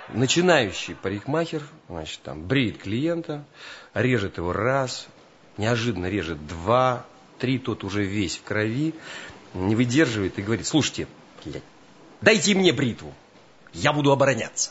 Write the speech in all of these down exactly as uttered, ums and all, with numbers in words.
Начинающий парикмахер, значит, там, бреет клиента, режет его раз, неожиданно режет два, три, тот уже весь в крови, не выдерживает и говорит: слушайте, блядь, дайте мне бритву, я буду обороняться.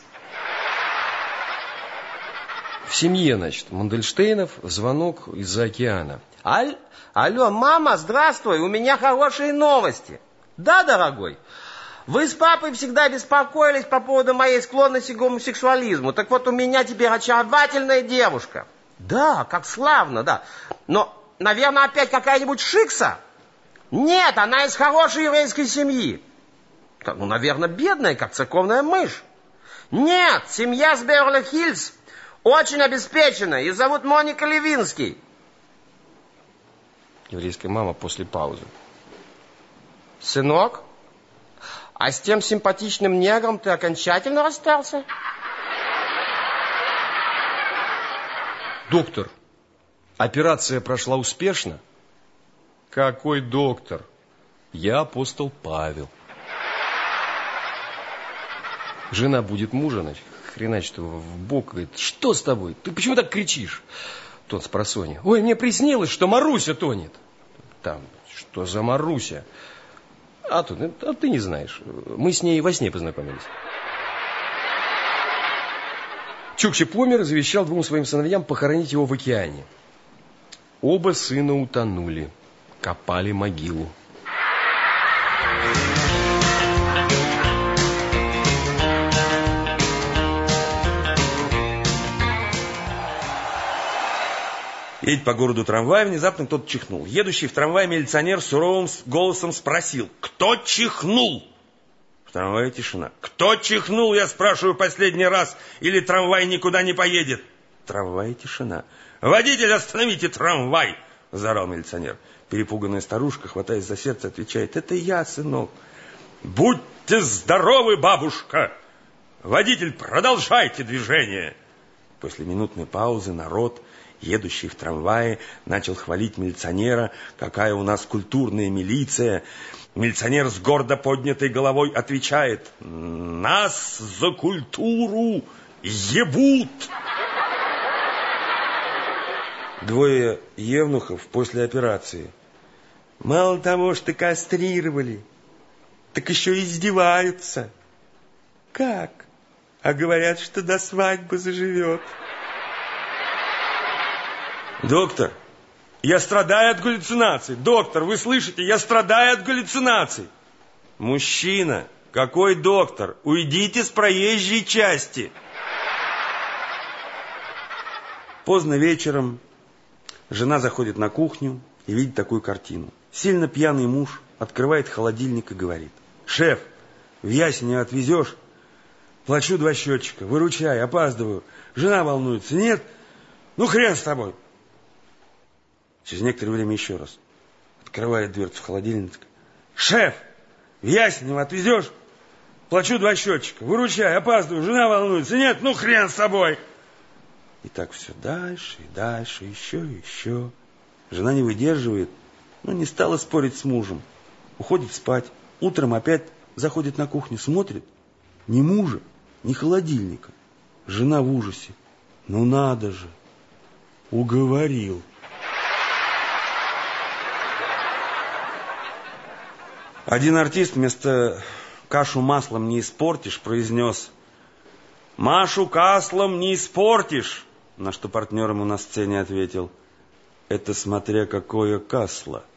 В семье, значит, Мандельштейнов звонок из-за океана. Аль... Алло, мама, здравствуй, у меня хорошие новости. Да, дорогой? Вы с папой всегда беспокоились по поводу моей склонности к гомосексуализму. Так вот, у меня теперь очаровательная девушка. Да, как славно, да. Но, наверное, опять какая-нибудь шикса? Нет, она из хорошей еврейской семьи. Ну, наверное, бедная, как церковная мышь. Нет, семья с Беверли-Хиллз очень обеспечена. Ее зовут Моника Левинский. Еврейская мама после паузы. Сынок? А с тем симпатичным негром ты окончательно расстался? Доктор, операция прошла успешно? Какой доктор? Я апостол Павел. Жена будет мужа, значит, хреначит его в бок, говорит: что с тобой? Ты почему так кричишь? Тот спросонья: ой, мне приснилось, что Маруся тонет. Там, что за Маруся? А тут, а ты не знаешь. Мы с ней во сне познакомились. Чукчи помер, завещал двум своим сыновьям похоронить его в океане. Оба сына утонули, копали могилу. Едет по городу трамвай, внезапно кто-то чихнул. Едущий в трамвае милиционер суровым голосом спросил: кто чихнул? В трамвае тишина. Кто чихнул, я спрашиваю последний раз, или трамвай никуда не поедет? В трамвае тишина. Водитель, остановите трамвай! Заорал милиционер. Перепуганная старушка, хватаясь за сердце, отвечает: это я, сынок. Будьте здоровы, бабушка! Водитель, продолжайте движение. После минутной паузы народ, едущий в трамвае, начал хвалить милиционера: какая у нас культурная милиция. Милиционер с гордо поднятой головой отвечает: нас за культуру ебут. Двое евнухов после операции. Мало того, что кастрировали, так еще издеваются. Как? А говорят, что до свадьбы заживет. Доктор, я страдаю от галлюцинаций. Доктор, вы слышите, я страдаю от галлюцинаций. Мужчина, какой доктор? Уйдите с проезжей части. Поздно вечером жена заходит на кухню и видит такую картину. Сильно пьяный муж открывает холодильник и говорит: шеф, в Ясенево отвезешь? Плачу два счетчика, выручай, опаздываю. Жена волнуется. Нет? Ну хрен с тобой. Через некоторое время еще раз открывает дверцу холодильника. Шеф, в Ясенево отвезешь? Плачу два счетчика, выручай, опаздываю, жена волнуется. Нет? Ну хрен с тобой. И так все дальше и дальше, еще и еще. Жена не выдерживает, но не стала спорить с мужем. Уходит спать. Утром опять заходит на кухню, смотрит. Ни мужа, ни холодильника. Жена в ужасе. Ну надо же, уговорил. Один артист вместо «кашу маслом не испортишь» произнес: «Машу каслом не испортишь», на что партнер ему на сцене ответил: «Это смотря какое касло».